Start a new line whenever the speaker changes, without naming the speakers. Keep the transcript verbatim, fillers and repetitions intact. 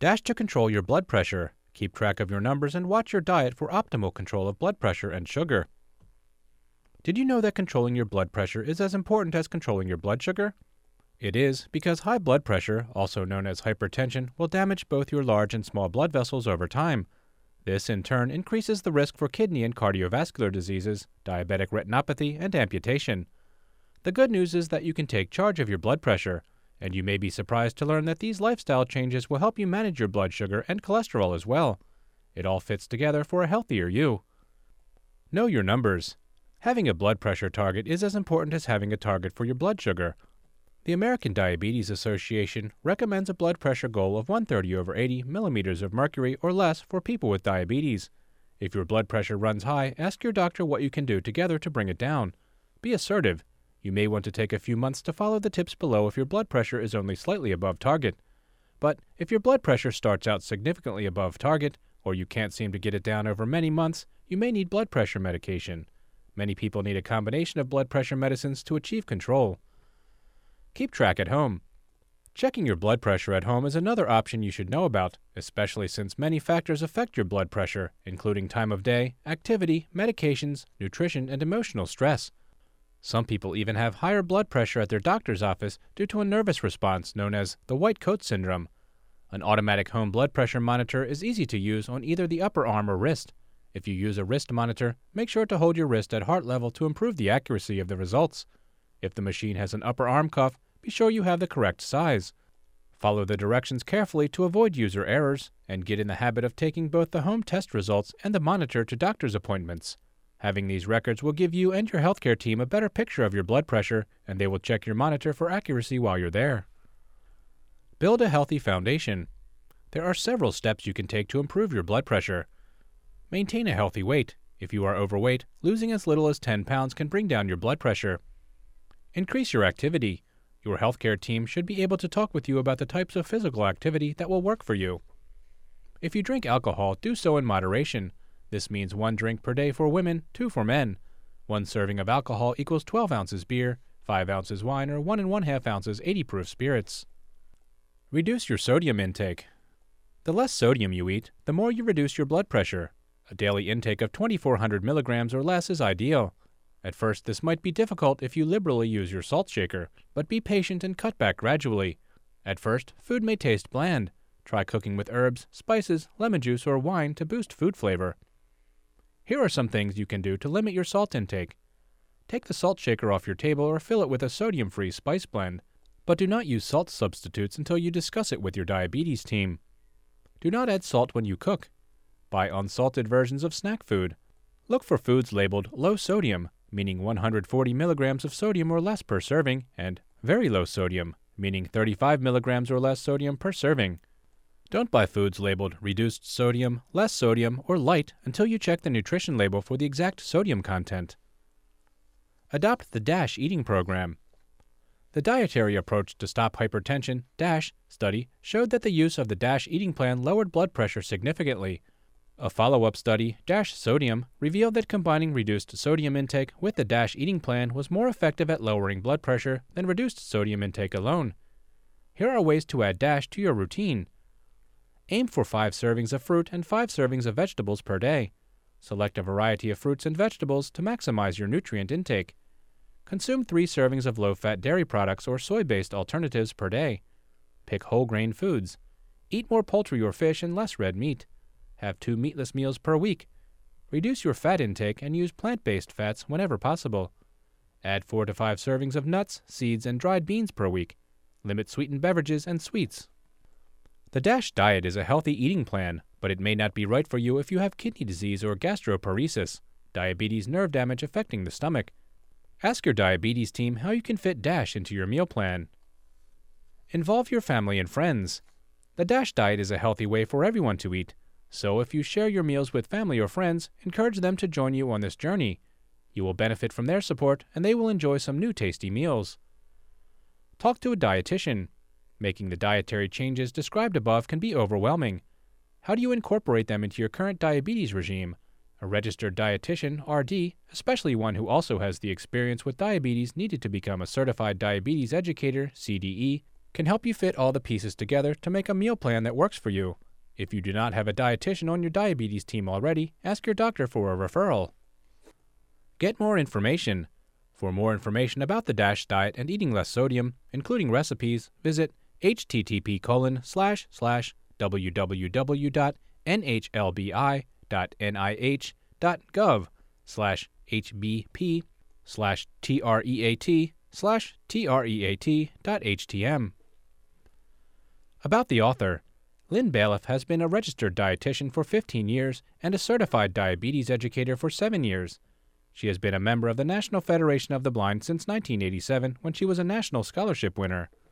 Dash to control your blood pressure. Keep track of your numbers and watch your diet for optimal control of blood pressure and sugar. Did you know that controlling your blood pressure is as important as controlling your blood sugar? It is, because high blood pressure, also known as hypertension, will damage both your large and small blood vessels over time. This, in turn, increases the risk for kidney and cardiovascular diseases, diabetic retinopathy, and amputation. The good news is that you can take charge of your blood pressure, and you may be surprised to learn that these lifestyle changes will help you manage your blood sugar and cholesterol as well. It all fits together for a healthier you. Know your numbers. Having a blood pressure target is as important as having a target for your blood sugar. The American Diabetes Association recommends a blood pressure goal of one thirty over eighty millimeters of mercury or less for people with diabetes. If your blood pressure runs high, ask your doctor what you can do together to bring it down. Be assertive. You may want to take a few months to follow the tips below if your blood pressure is only slightly above target. But if your blood pressure starts out significantly above target, or you can't seem to get it down over many months, you may need blood pressure medication. Many people need a combination of blood pressure medicines to achieve control. Keep track at home. Checking your blood pressure at home is another option you should know about, especially since many factors affect your blood pressure, including time of day, activity, medications, nutrition, and emotional stress. Some people even have higher blood pressure at their doctor's office due to a nervous response known as the white coat syndrome. An automatic home blood pressure monitor is easy to use on either the upper arm or wrist. If you use a wrist monitor, make sure to hold your wrist at heart level to improve the accuracy of the results. If the machine has an upper arm cuff, be sure you have the correct size. Follow the directions carefully to avoid user errors, and get in the habit of taking both the home test results and the monitor to doctor's appointments. Having these records will give you and your healthcare team a better picture of your blood pressure, and they will check your monitor for accuracy while you're there. Build a healthy foundation. There are several steps you can take to improve your blood pressure. Maintain a healthy weight. If you are overweight, losing as little as ten pounds can bring down your blood pressure. Increase your activity. Your healthcare team should be able to talk with you about the types of physical activity that will work for you. If you drink alcohol, do so in moderation. This means one drink per day for women, two for men. One serving of alcohol equals twelve ounces beer, five ounces wine, or one and one half ounces eighty proof spirits. Reduce your sodium intake. The less sodium you eat, the more you reduce your blood pressure. A daily intake of twenty-four hundred milligrams or less is ideal. At first, this might be difficult if you liberally use your salt shaker, but be patient and cut back gradually. At first, food may taste bland. Try cooking with herbs, spices, lemon juice, or wine to boost food flavor. Here are some things you can do to limit your salt intake. Take the salt shaker off your table or fill it with a sodium-free spice blend, but do not use salt substitutes until you discuss it with your diabetes team. Do not add salt when you cook. Buy unsalted versions of snack food. Look for foods labeled low sodium, meaning one hundred forty milligrams of sodium or less per serving, and very low sodium, meaning thirty-five milligrams or less sodium per serving. Don't buy foods labeled reduced sodium, less sodium, or light until you check the nutrition label for the exact sodium content. Adopt the DASH eating program. The dietary approach to stop hypertension, DASH, study showed that the use of the DASH eating plan lowered blood pressure significantly. A follow-up study, DASH Sodium, revealed that combining reduced sodium intake with the DASH eating plan was more effective at lowering blood pressure than reduced sodium intake alone. Here are ways to add DASH to your routine. Aim for five servings of fruit and five servings of vegetables per day. Select a variety of fruits and vegetables to maximize your nutrient intake. Consume three servings of low-fat dairy products or soy-based alternatives per day. Pick whole-grain foods. Eat more poultry or fish and less red meat. Have two meatless meals per week. Reduce your fat intake and use plant-based fats whenever possible. Add four to five servings of nuts, seeds, and dried beans per week. Limit sweetened beverages and sweets. The DASH diet is a healthy eating plan, but it may not be right for you if you have kidney disease or gastroparesis, diabetes nerve damage affecting the stomach. Ask your diabetes team how you can fit DASH into your meal plan. Involve your family and friends. The DASH diet is a healthy way for everyone to eat, so if you share your meals with family or friends, encourage them to join you on this journey. You will benefit from their support, and they will enjoy some new tasty meals. Talk to a dietitian. Making the dietary changes described above can be overwhelming. How do you incorporate them into your current diabetes regime? A registered dietitian, R D, especially one who also has the experience with diabetes needed to become a certified diabetes educator, C D E, can help you fit all the pieces together to make a meal plan that works for you. If you do not have a dietitian on your diabetes team already, ask your doctor for a referral. Get more information. For more information about the DASH diet and eating less sodium, including recipes, visit http colon slash slash www.nhlbi.nih.gov slash hbp slash treat slash treat.htm. About the author. Lynn Baliff has been a registered dietitian for fifteen years and a certified diabetes educator for seven years. She has been a member of the National Federation of the Blind since nineteen eighty-seven, when she was a national scholarship winner.